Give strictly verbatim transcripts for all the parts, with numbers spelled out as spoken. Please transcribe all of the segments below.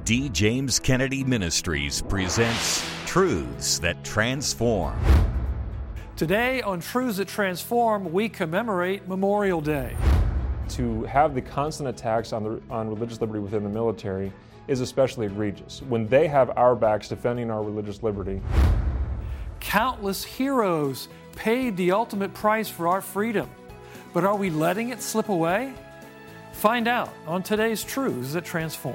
D. James Kennedy Ministries presents Truths That Transform. Today on Truths That Transform, we commemorate Memorial Day. To have the constant attacks on, the, on religious liberty within the military is especially egregious. When they have our backs defending our religious liberty. Countless heroes paid the ultimate price for our freedom. But are we letting it slip away? Find out on today's Truths That Transform.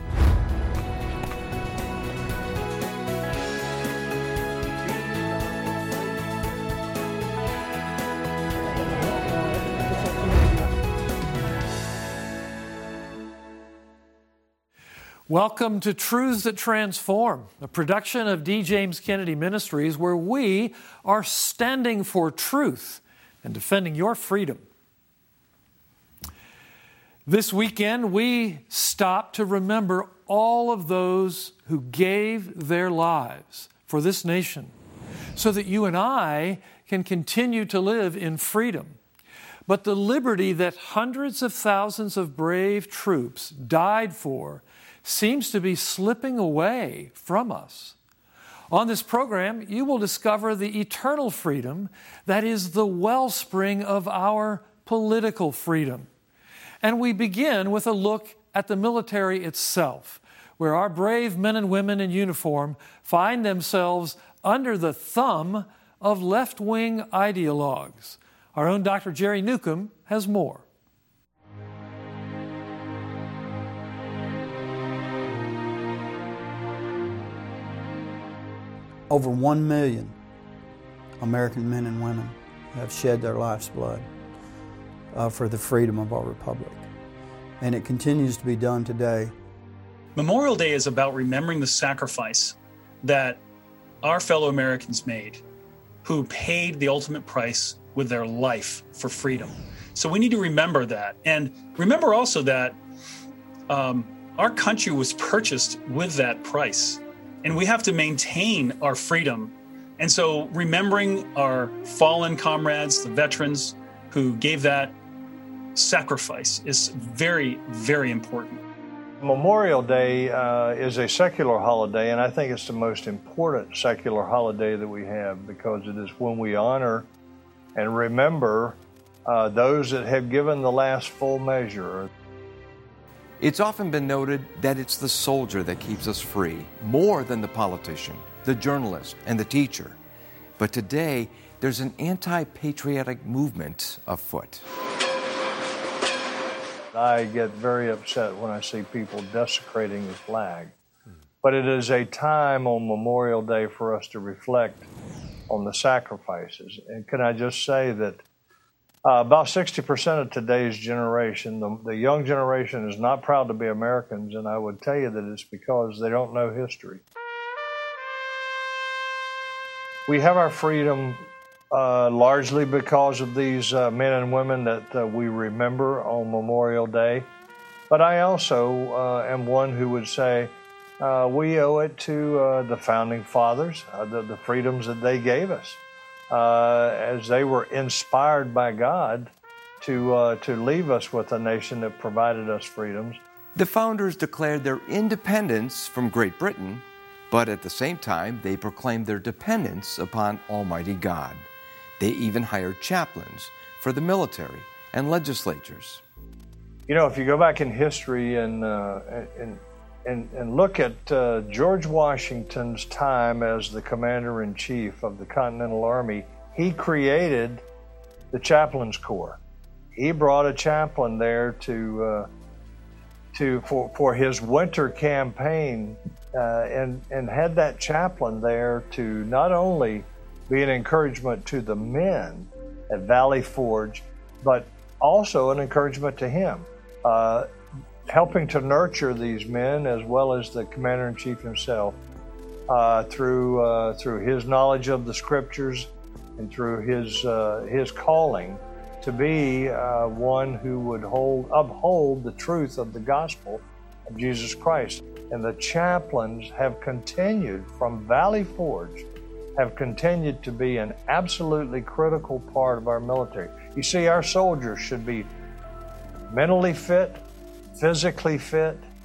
Welcome to Truths That Transform, a production of D. James Kennedy Ministries, where we are standing for truth and defending your freedom. This weekend, we stop to remember all of those who gave their lives for this nation so that you and I can continue to live in freedom. But the liberty that hundreds of thousands of brave troops died for seems to be slipping away from us. On this program, you will discover the eternal freedom that is the wellspring of our political freedom. And we begin with a look at the military itself, where our brave men and women in uniform find themselves under the thumb of left-wing ideologues. Our own Doctor Jerry Newcomb has more. Over one million American men and women have shed their life's blood uh, for the freedom of our republic. And it continues to be done today. Memorial Day is about remembering the sacrifice that our fellow Americans made, who paid the ultimate price with their life for freedom. So we need to remember that. And remember also that um, our country was purchased with that price. And we have to maintain our freedom. And so remembering our fallen comrades, the veterans who gave that sacrifice is very, very important. Memorial Day uh, is a secular holiday, and I think it's the most important secular holiday that we have because it is when we honor and remember uh, those that have given the last full measure. It's often been noted that it's the soldier that keeps us free, more than the politician, the journalist, and the teacher. But today, there's an anti-patriotic movement afoot. I get very upset when I see people desecrating the flag. But it is a time on Memorial Day for us to reflect on the sacrifices. And can I just say that Uh, about sixty percent of today's generation, the, the young generation, is not proud to be Americans, and I would tell you that it's because they don't know history. We have our freedom uh, largely because of these uh, men and women that uh, we remember on Memorial Day, but I also uh, am one who would say uh, we owe it to uh, the Founding Fathers, uh, the, the freedoms that they gave us. Uh, as they were inspired by God to uh, to leave us with a nation that provided us freedoms. The founders declared their independence from Great Britain, but at the same time, they proclaimed their dependence upon Almighty God. They even hired chaplains for the military and legislatures. You know, if you go back in history and uh, and, and and look at uh, George Washington's time as the commander-in-chief of the Continental Army, he created the Chaplains Corps. He brought a chaplain there to uh, to for for his winter campaign, uh, and and had that chaplain there to not only be an encouragement to the men at Valley Forge, but also an encouragement to him. Uh, helping to nurture these men as well as the commander-in-chief himself uh, through uh, through his knowledge of the scriptures and through his uh, his calling to be uh, one who would hold uphold the truth of the gospel of Jesus Christ. And the chaplains have continued from Valley Forge, have continued to be an absolutely critical part of our military. You see, our soldiers should be mentally fit, physically fit,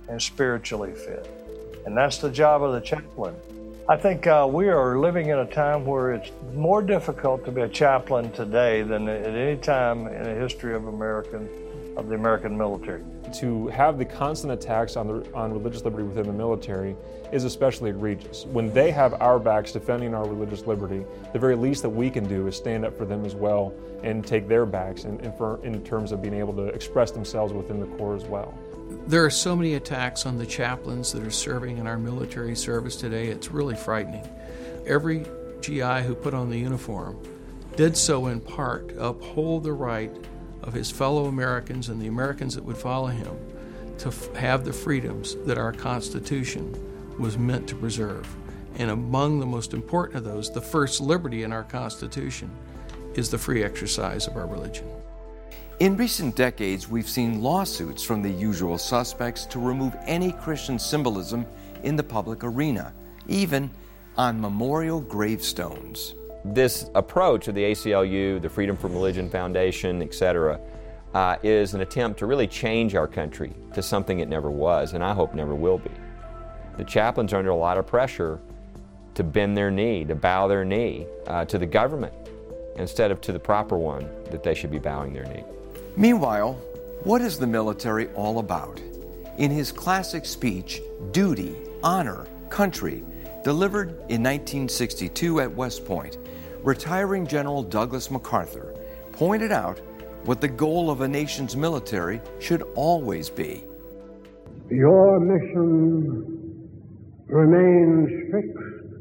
and spiritually fit. And that's the job of the chaplain. I think uh, we are living in a time where it's more difficult to be a chaplain today than at any time in the history of American, of the American military. To have the constant attacks on, the, on religious liberty within the military is especially egregious. When they have our backs defending our religious liberty, the very least that we can do is stand up for them as well and take their backs in, in, for, in terms of being able to express themselves within the Corps as well. There are so many attacks on the chaplains that are serving in our military service today, it's really frightening. Every G I who put on the uniform did so in part to uphold the right of his fellow Americans and the Americans that would follow him to f- have the freedoms that our Constitution was meant to preserve. And among the most important of those, the first liberty in our Constitution, is the free exercise of our religion. In recent decades, we've seen lawsuits from the usual suspects to remove any Christian symbolism in the public arena, even on memorial gravestones. This approach of the A C L U, the Freedom from Religion Foundation, et cetera, uh, is an attempt to really change our country to something it never was, and I hope never will be. The chaplains are under a lot of pressure to bend their knee, to bow their knee uh, to the government, instead of to the proper one that they should be bowing their knee. Meanwhile, what is the military all about? In his classic speech, Duty, Honor, Country, delivered in nineteen sixty-two at West Point, retiring General Douglas MacArthur pointed out what the goal of a nation's military should always be. Your mission remains fixed,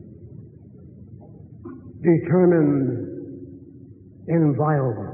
determined, inviolable.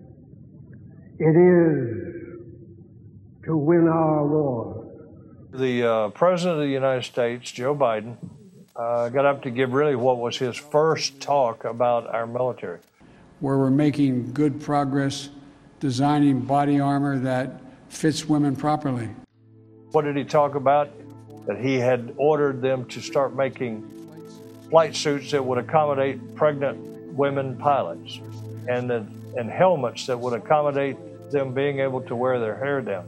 It is to win our war. The uh, President of the United States, Joe Biden, uh, got up to give really what was his first talk about our military. Where we're making good progress designing body armor that fits women properly. What did he talk about? That he had ordered them to start making flight suits that would accommodate pregnant women pilots, and the, and helmets that would accommodate them being able to wear their hair down.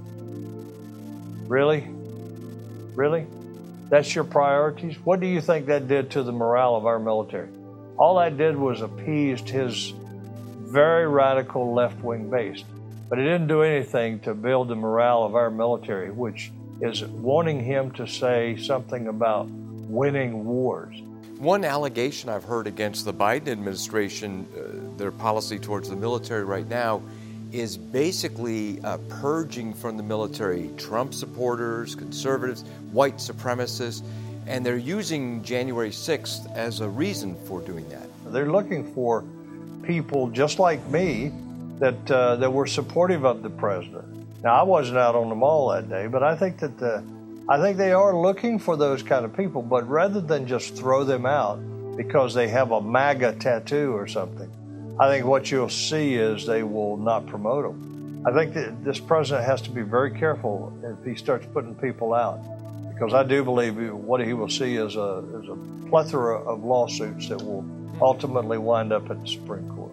Really? Really? That's your priorities? What do you think that did to the morale of our military? All that did was appeased his very radical left-wing base. But it didn't do anything to build the morale of our military, which is wanting him to say something about winning wars. One allegation I've heard against the Biden administration, uh, their policy towards the military right now, is basically uh, purging from the military Trump supporters, conservatives, white supremacists, and they're using January sixth as a reason for doing that. They're looking for people just like me that uh, that were supportive of the president. Now, I wasn't out on the mall that day, but I think that the, I think they are looking for those kind of people. But rather than just throw them out because they have a MAGA tattoo or something, I think what you'll see is they will not promote them. I think that this president has to be very careful if he starts putting people out, because I do believe what he will see is a, is a plethora of lawsuits that will ultimately wind up at the Supreme Court.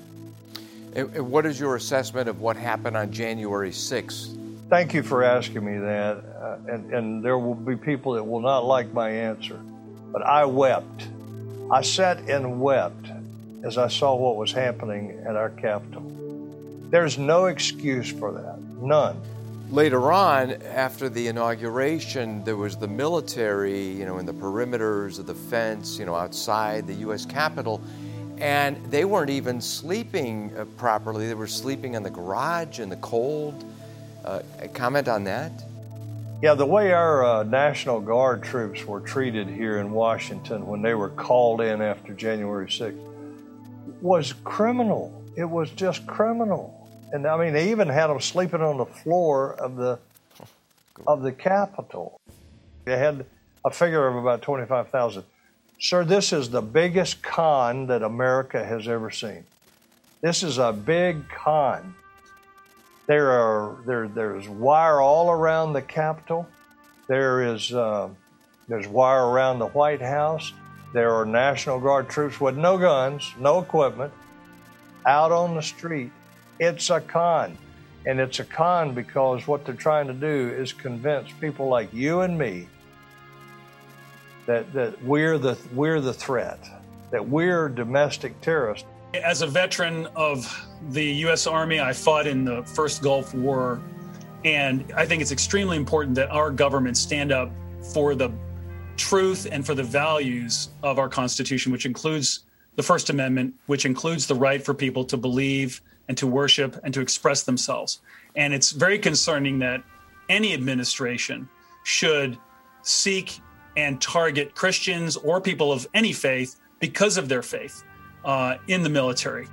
And what is your assessment of what happened on January sixth? Thank you for asking me that, uh, and, and there will be people that will not like my answer, but I wept. I sat and wept as I saw what was happening at our Capitol. There's no excuse for that, none. Later on, after the inauguration, there was the military, you know, in the perimeters of the fence, you know, outside the U S Capitol, and they weren't even sleeping uh, properly. They were sleeping in the garage in the cold. Uh, comment on that? Yeah, the way our uh, National Guard troops were treated here in Washington when they were called in after January sixth was criminal. It was just criminal. And I mean, they even had them sleeping on the floor of the of the Capitol. They had a figure of about twenty-five thousand. Sir, this is the biggest con that America has ever seen. This is a big con. There are there there's wire all around the Capitol. There is uh, there's wire around the White House. There are National Guard troops with no guns, no equipment, out on the street. It's a con. And it's a con because what they're trying to do is convince people like you and me that, that we're the we're the threat, that we're domestic terrorists. As a veteran of the U S Army, I fought in the first Gulf War, and I think it's extremely important that our government stand up for the truth and for the values of our Constitution, which includes the First Amendment, which includes the right for people to believe and to worship and to express themselves. And it's very concerning that any administration should seek and target Christians or people of any faith because of their faith uh, in the military.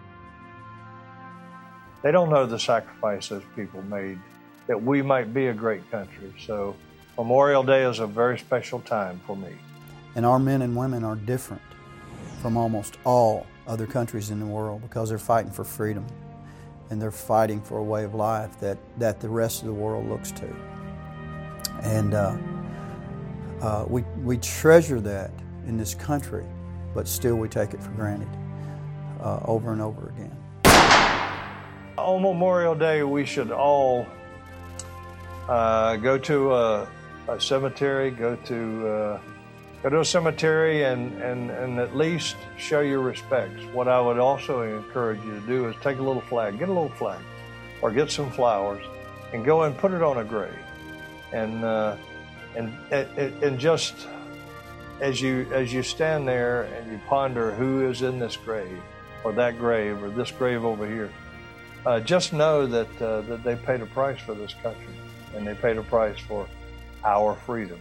They don't know the sacrifices people made that we might be a great country. So Memorial Day is a very special time for me. And our men and women are different from almost all other countries in the world because they're fighting for freedom and they're fighting for a way of life that, that the rest of the world looks to. And uh, uh, we, we treasure that in this country, but still we take it for granted uh, over and over again. On Memorial Day, we should all uh, go to a, a cemetery, go to uh, go to a cemetery and, and, and at least show your respects. What I would also encourage you to do is take a little flag, get a little flag, or get some flowers, and go and put it on a grave. And uh, and and, and just as you as you stand there and you ponder who is in this grave, or that grave, or this grave over here, uh, just know that uh, that they paid a price for this country, and they paid a price for our freedom.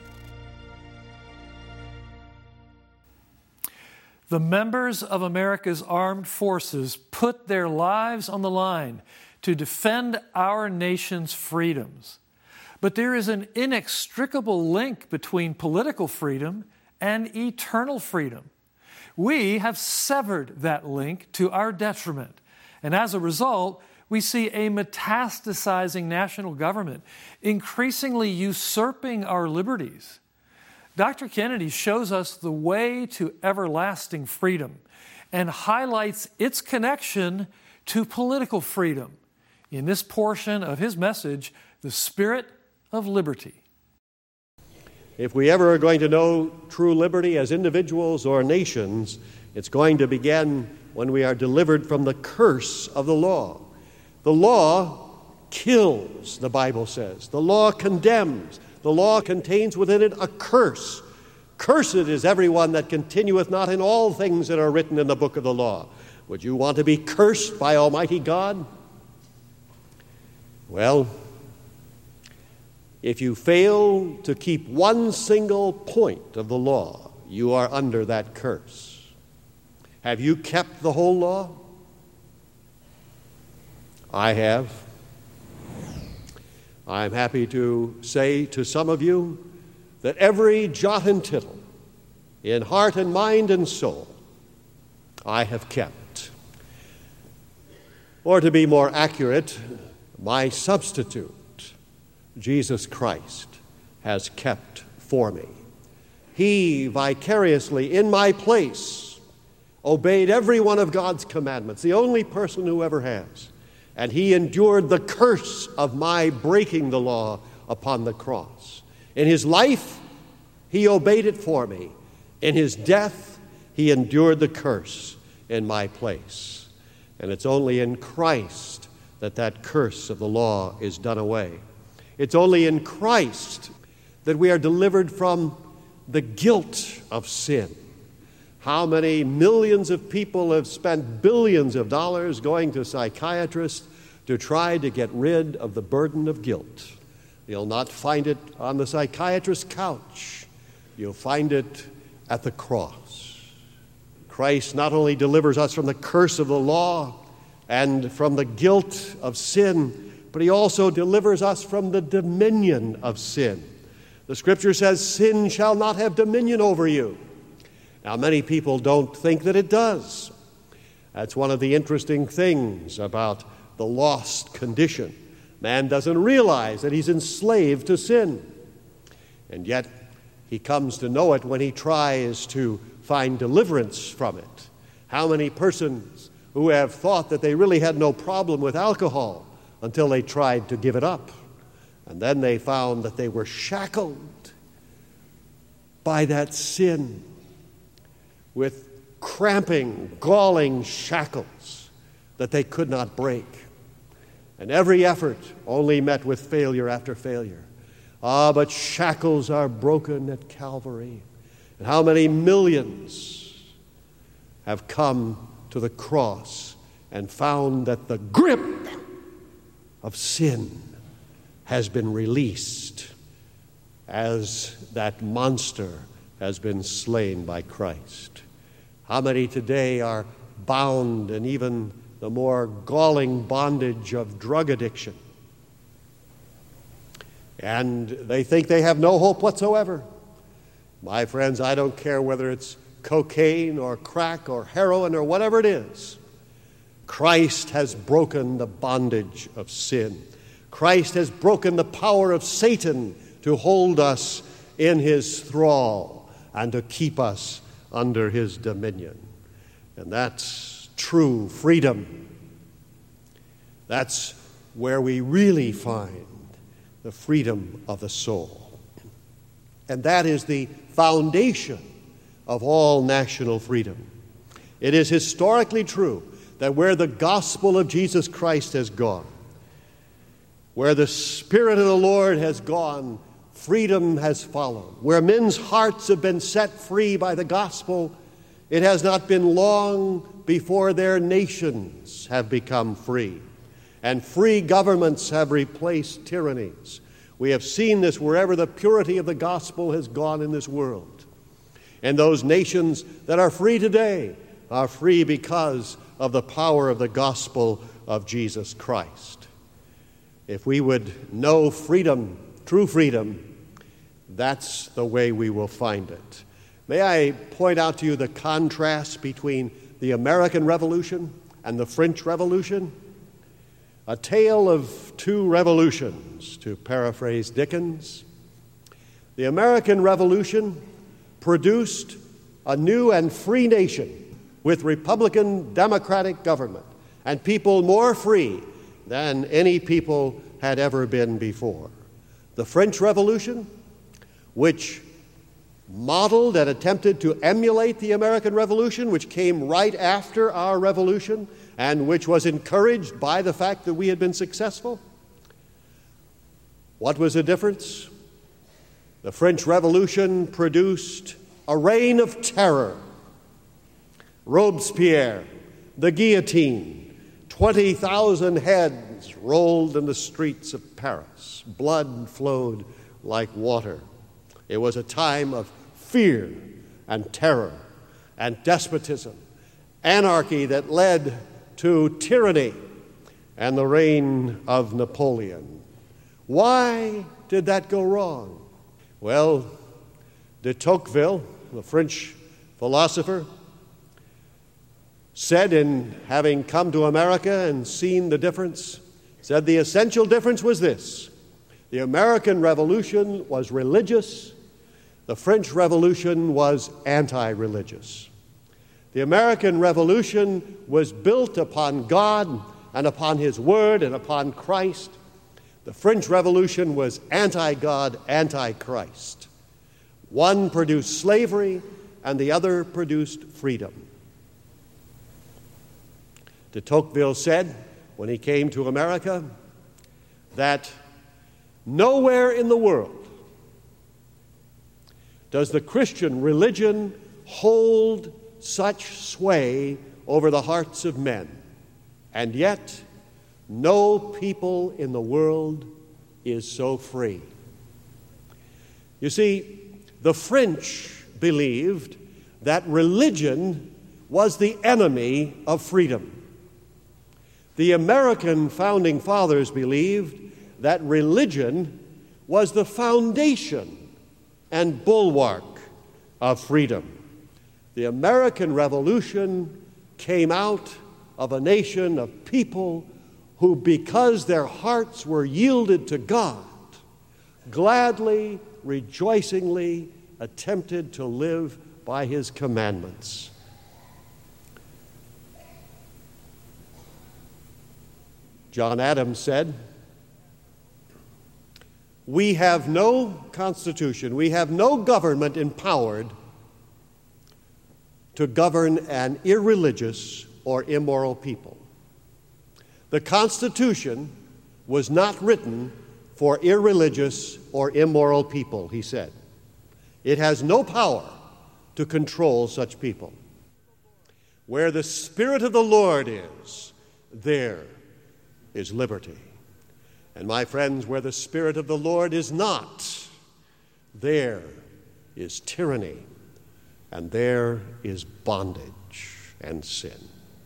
The members of America's armed forces put their lives on the line to defend our nation's freedoms. But there is an inextricable link between political freedom and eternal freedom. We have severed that link to our detriment. And as a result, we see a metastasizing national government increasingly usurping our liberties. Doctor Kennedy shows us the way to everlasting freedom and highlights its connection to political freedom in this portion of his message, The Spirit of Liberty. If we ever are going to know true liberty as individuals or nations, it's going to begin when we are delivered from the curse of the law. The law kills, the Bible says. The law condemns. The law contains within it a curse. Cursed is everyone that continueth not in all things that are written in the book of the law. Would you want to be cursed by Almighty God? Well, if you fail to keep one single point of the law, you are under that curse. Have you kept the whole law? I have. I'm happy to say to some of you that every jot and tittle in heart and mind and soul I have kept. Or to be more accurate, my substitute, Jesus Christ, has kept for me. He vicariously, in my place, obeyed every one of God's commandments, the only person who ever has. And he endured the curse of my breaking the law upon the cross. In his life, he obeyed it for me. In his death, he endured the curse in my place. And it's only in Christ that that curse of the law is done away. It's only in Christ that we are delivered from the guilt of sin. How many millions of people have spent billions of dollars going to psychiatrists to try to get rid of the burden of guilt? You'll not find it on the psychiatrist's couch. You'll find it at the cross. Christ not only delivers us from the curse of the law and from the guilt of sin, but he also delivers us from the dominion of sin. The Scripture says, sin shall not have dominion over you. Now, many people don't think that it does. That's one of the interesting things about the lost condition. Man doesn't realize that he's enslaved to sin. And yet, he comes to know it when he tries to find deliverance from it. How many persons who have thought that they really had no problem with alcohol until they tried to give it up. And then they found that they were shackled by that sin with cramping, galling shackles that they could not break. And every effort only met with failure after failure. Ah, but shackles are broken at Calvary. And how many millions have come to the cross and found that the grip of sin has been released as that monster has been slain by Christ. How many today are bound in even the more galling bondage of drug addiction? And they think they have no hope whatsoever. My friends, I don't care whether it's cocaine or crack or heroin or whatever it is. Christ has broken the bondage of sin. Christ has broken the power of Satan to hold us in his thrall and to keep us under his dominion. And that's true freedom. That's where we really find the freedom of the soul. And that is the foundation of all national freedom. It is historically true that where the gospel of Jesus Christ has gone, where the Spirit of the Lord has gone, freedom has followed. Where men's hearts have been set free by the gospel, it has not been long before their nations have become free. And free governments have replaced tyrannies. We have seen this wherever the purity of the gospel has gone in this world. And those nations that are free today are free because of the power of the gospel of Jesus Christ. If we would know freedom, true freedom, that's the way we will find it. May I point out to you the contrast between the American Revolution and the French Revolution? A tale of two revolutions, to paraphrase Dickens. The American Revolution produced a new and free nation with Republican democratic government and people more free than any people had ever been before. The French Revolution, which modeled and attempted to emulate the American Revolution, which came right after our revolution, and which was encouraged by the fact that we had been successful. What was the difference? The French Revolution produced a reign of terror. Robespierre, the guillotine, twenty thousand heads rolled in the streets of Paris. Blood flowed like water. It was a time of fear and terror and despotism, anarchy that led to tyranny and the reign of Napoleon. Why did that go wrong? Well, de Tocqueville, the French philosopher, said, in having come to America and seen the difference, said the essential difference was this: the American Revolution was religious, the French Revolution was anti-religious. The American Revolution was built upon God and upon His Word and upon Christ. The French Revolution was anti-God, anti-Christ. One produced slavery and the other produced freedom. De Tocqueville said, when he came to America, that nowhere in the world does the Christian religion hold such sway over the hearts of men, and yet no people in the world is so free. You see, the French believed that religion was the enemy of freedom. The American founding fathers believed that religion was the foundation and bulwark of freedom. The American Revolution came out of a nation of people who, because their hearts were yielded to God, gladly, rejoicingly attempted to live by His commandments. John Adams said, "We have no constitution, we have no government empowered to govern an irreligious or immoral people. The Constitution was not written for irreligious or immoral people," he said. "It has no power to control such people. Where the Spirit of the Lord is, there is liberty. And my friends, where the Spirit of the Lord is not, there is tyranny, and there is bondage and sin."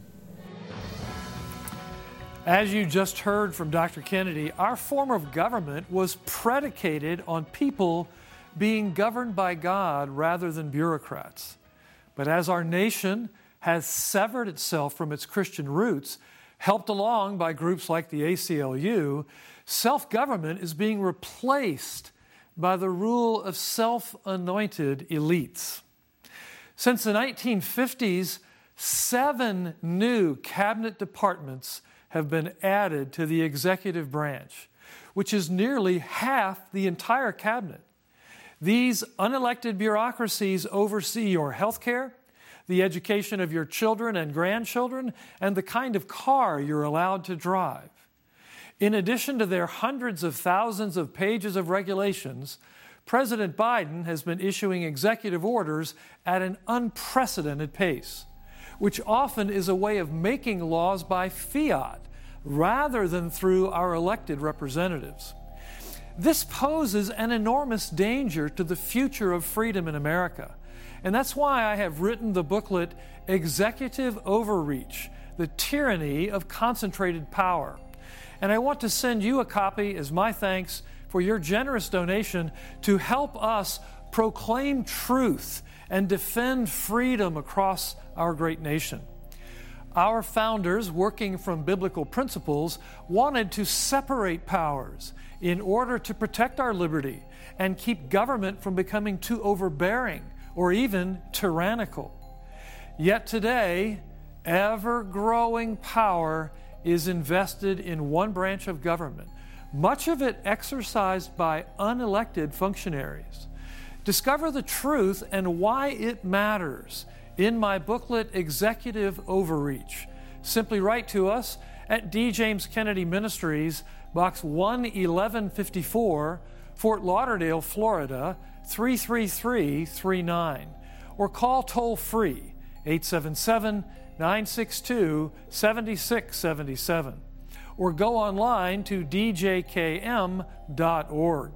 As you just heard from Doctor Kennedy, our form of government was predicated on people being governed by God rather than bureaucrats. But as our nation has severed itself from its Christian roots, helped along by groups like the A C L U, self-government is being replaced by the rule of self-anointed elites. Since the nineteen fifties, seven new cabinet departments have been added to the executive branch, which is nearly half the entire cabinet. These unelected bureaucracies oversee your health care, the education of your children and grandchildren, and the kind of car you're allowed to drive. In addition to their hundreds of thousands of pages of regulations, President Biden has been issuing executive orders at an unprecedented pace, which often is a way of making laws by fiat rather than through our elected representatives. This poses an enormous danger to the future of freedom in America. And that's why I have written the booklet, Executive Overreach, The Tyranny of Concentrated Power. And I want to send you a copy as my thanks for your generous donation to help us proclaim truth and defend freedom across our great nation. Our founders, working from biblical principles, wanted to separate powers in order to protect our liberty and keep government from becoming too overbearing or even tyrannical. Yet today, ever-growing power is invested in one branch of government, much of it exercised by unelected functionaries. Discover the truth and why it matters in my booklet, Executive Overreach. Simply write to us at D. James Kennedy Ministries, Box one eleven fifty-four, Fort Lauderdale, Florida, three three three three nine, or call toll-free eight seven seven, nine six two, seven six seven seven, or go online to d j k m dot org.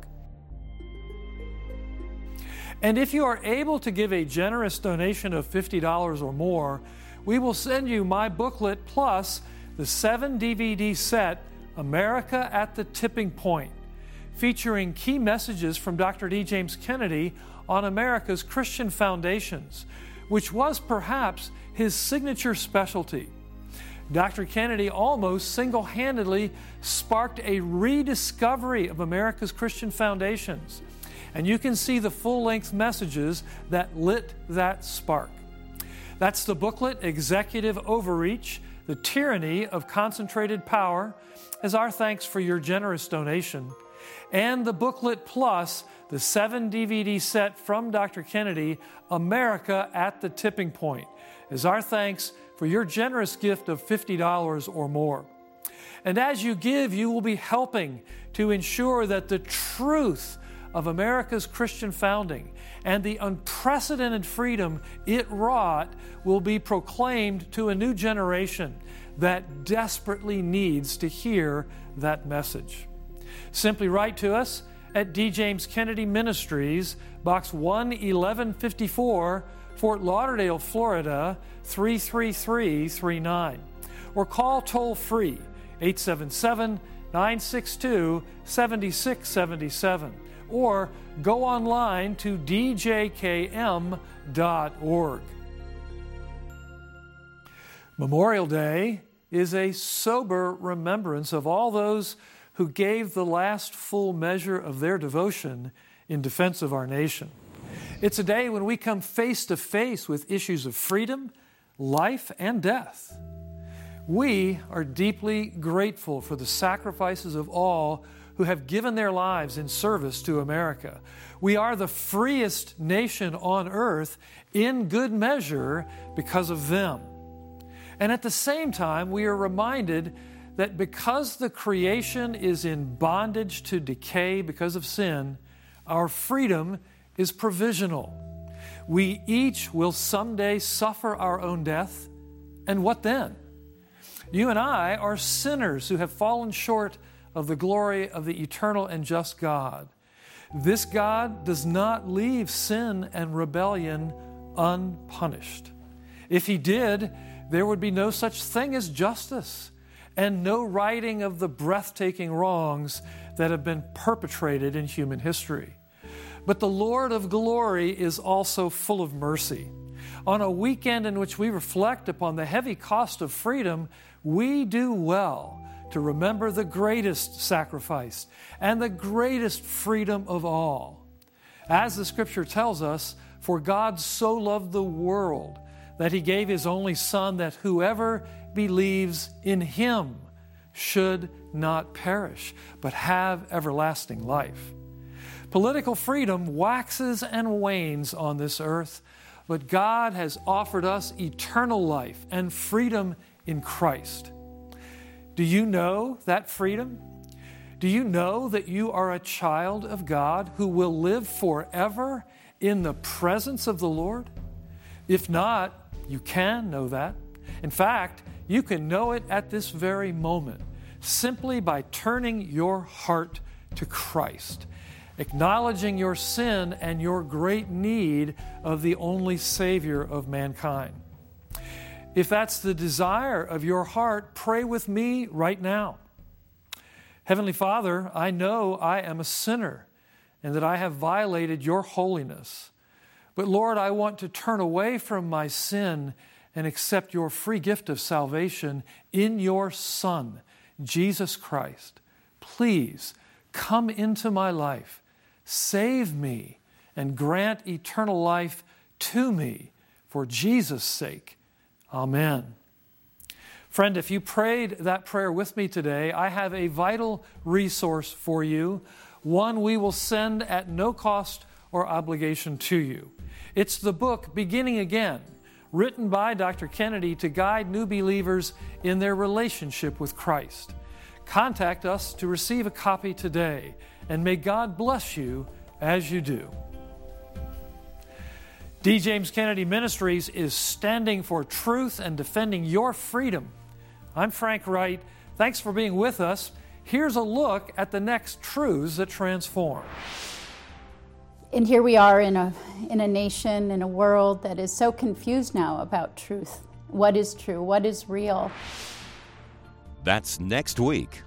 And if you are able to give a generous donation of fifty dollars or more, we will send you my booklet plus the seven D V D set, America at the Tipping Point, featuring key messages from Doctor D. James Kennedy on America's Christian foundations, which was perhaps his signature specialty. Doctor Kennedy almost single-handedly sparked a rediscovery of America's Christian foundations. And you can see the full-length messages that lit that spark. That's the booklet, Executive Overreach, The Tyranny of Concentrated Power, as our thanks for your generous donation. And the booklet plus the seven D V D set from Doctor Kennedy, America at the Tipping Point, as our thanks for your generous gift of fifty dollars or more. And as you give, you will be helping to ensure that the truth of America's Christian founding and the unprecedented freedom it wrought will be proclaimed to a new generation that desperately needs to hear that message. Simply write to us at D. James Kennedy Ministries, Box one eleven fifty-four, Fort Lauderdale, Florida, three three three three nine, or call toll-free eight seven seven, nine six two, seven six seven seven, or go online to d j k m dot org. Memorial Day is a sober remembrance of all those who gave the last full measure of their devotion in defense of our nation. It's a day when we come face to face with issues of freedom, life, and death. We are deeply grateful for the sacrifices of all who have given their lives in service to America. We are the freest nation on earth in good measure because of them. And at the same time, we are reminded that because the creation is in bondage to decay because of sin, our freedom is provisional. We each will someday suffer our own death, and what then? You and I are sinners who have fallen short of the glory of the eternal and just God. This God does not leave sin and rebellion unpunished. If He did, there would be no such thing as justice and no righting of the breathtaking wrongs that have been perpetrated in human history. But the Lord of glory is also full of mercy. On a weekend in which we reflect upon the heavy cost of freedom, we do well to remember the greatest sacrifice and the greatest freedom of all. As the Scripture tells us, for God so loved the world that He gave His only Son, that whoever believes in Him should not perish, but have everlasting life. Political freedom waxes and wanes on this earth, but God has offered us eternal life and freedom in Christ. Do you know that freedom? Do you know that you are a child of God who will live forever in the presence of the Lord? If not, you can know that. In fact, you can know it at this very moment, simply by turning your heart to Christ, acknowledging your sin and your great need of the only Savior of mankind. If that's the desire of your heart, pray with me right now. Heavenly Father, I know I am a sinner and that I have violated your holiness. But Lord, I want to turn away from my sin and accept your free gift of salvation in your Son, Jesus Christ. Please come into my life, save me, and grant eternal life to me for Jesus' sake. Amen. Friend, if you prayed that prayer with me today, I have a vital resource for you, one we will send at no cost or obligation to you. It's the book Beginning Again, written by Doctor Kennedy to guide new believers in their relationship with Christ. Contact us to receive a copy today, and may God bless you as you do. D. James Kennedy Ministries is standing for truth and defending your freedom. I'm Frank Wright. Thanks for being with us. Here's a look at the next truths that transform. And here we are in a in a nation, in a world that is so confused now about truth. What is true? What is real? That's next week.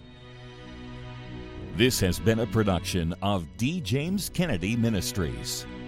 This has been a production of D. James Kennedy Ministries.